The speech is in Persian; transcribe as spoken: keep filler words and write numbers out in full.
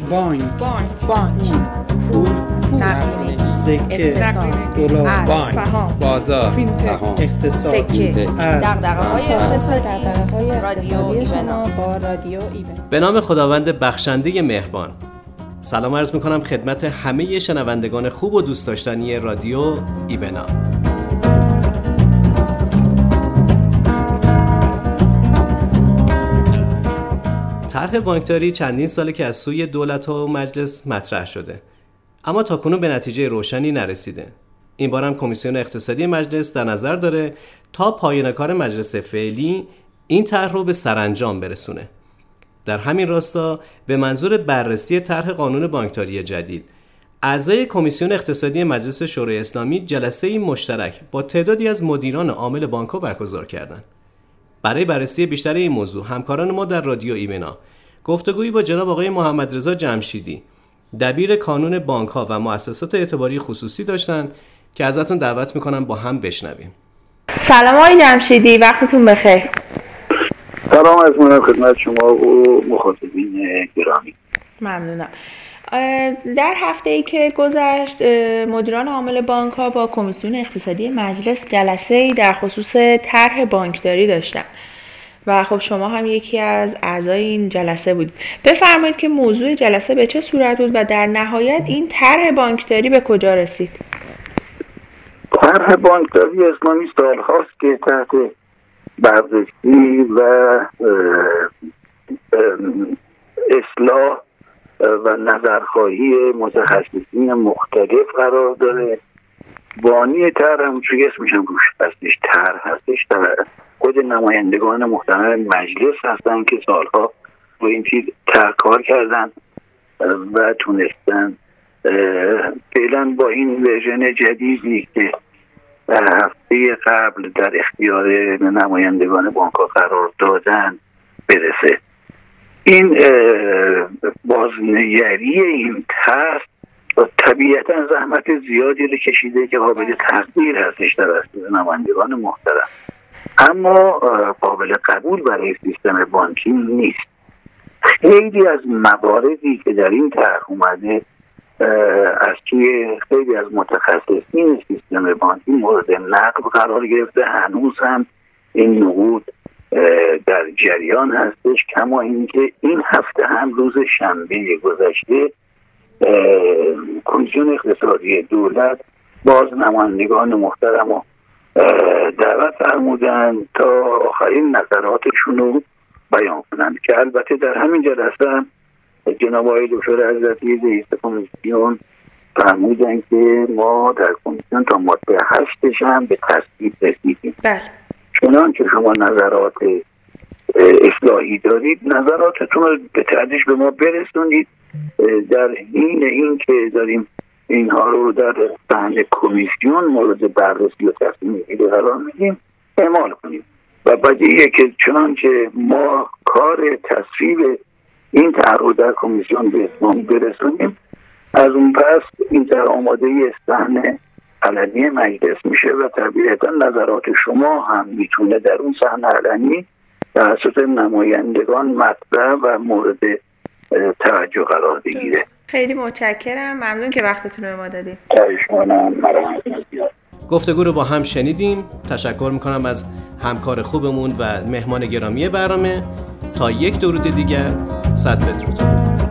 بانک، بانک، پول، نقدینگی، سکه، دلار، بانک، سهام، بازار، سهام، اقتصاد، سکه، دغدغه‌های اقتصادی، دغدغه‌های رادیو اقتصادی شما ایبنا. با رادیو ایبنا. به نام خداوند بخشنده مهربان. سلام عرض میکنم خدمت همه شنوندگان خوب و دوست داشتنی رادیو ایبنا. طرح بانکداری چندین ساله که از سوی دولت و مجلس مطرح شده، اما تاکنون به نتیجه روشنی نرسیده. این بار هم کمیسیون اقتصادی مجلس در نظر داره تا پایان کار مجلس فعلی این طرح رو به سرانجام برسونه. در همین راستا به منظور بررسی طرح قانون بانکداری جدید، اعضای کمیسیون اقتصادی مجلس شورای اسلامی جلسه‌ای مشترک با تعدادی از مدیران عامل بانک‌ها برگزار کردند. برای بررسی بیشتر این موضوع همکاران ما در رادیو ایبنا گفتگویی با جناب آقای محمد رضا جمشیدی، دبیر کانون بانک‌ها و مؤسسات اعتباری خصوصی داشتن که ازتون دعوت میکنم با هم بشنویم. سلام آقای جمشیدی، وقتتون بخیر. سلام از من خدمت شما و مخاطبین گرامی. ممنونم. در هفته‌ای که گذشت مدیران عامل بانک‌ها با کمیسیون اقتصادی مجلس جلسه‌ای در خصوص طرح بانکداری داشتن و خب شما هم یکی از اعضای این جلسه بودید. بفرمایید که موضوع جلسه به چه صورت بود و در نهایت این طرح بانکداری به کجا رسید؟ طرح بانکداری اسلامی سال‌هاست که تحت بررسی و اصلاح و نظرخواهی متخصصین مختلف قرار داره. بانی طرح هم چون اسمش هم روش هستش طرح هستش، خود نمایندگان محترم مجلس هستن که سالها با این چیز طرح کار کردن و تونستن فعلا با این ورژن جدیدی که هفته قبل در اختیار نمایندگان بانک‌ها قرار دادن برسه. این بازنگری این طرح طبیعتا زحمت زیادی رو کشیده که قابل تقدیر هستش توسط نمایندگان محترم، اما قابل قبول برای سیستم بانکی نیست. خیلی از مواردی که در این طرح اومده از توی خیلی از متخصصین سیستم بانکی مورد نقد قرار گرفته. هنوز هم این نقود در جریان هستش، کما اینکه این هفته هم روز شنبه گذشته کمیسیون اقتصادی دولت باز نمایندگان محترم رو دعوت فرمودن تا آخرین نظراتشون رو بیان کنند که البته در همین جلسه هم جناب آقای دکتر عزتی رئیس کمیسیون فرمودن که ما در کمیسیون تا ماده هشتش هم به تصویب رسیدیم. بله. چنان که شما نظرات اصلاحی دارید نظراتتون رو به تدریج به ما برسونید. در این این که داریم اینها رو در صحن کمیسیون مورد بررسی و تصمیم گیری قرار میدیم اعمال کنیم و بدیهیه که چنان که ما کار تصویب این طرح رو در کمیسیون به اتمام برسونیم، از اون پس این طرح آماده صحن علنی مجلس میشه و طبیعتا نظرات شما هم میتونه در اون صحن علنی توسط نمایندگان مطرح و مورد توجه قرار بگیره. خیلی متشکرم، ممنون که وقتتون رو به ما دادید. گفتگو رو با هم شنیدیم. تشکر میکنم از همکار خوبمون و مهمان گرامی برنامه. تا یک درود دیگر، صد بدرود.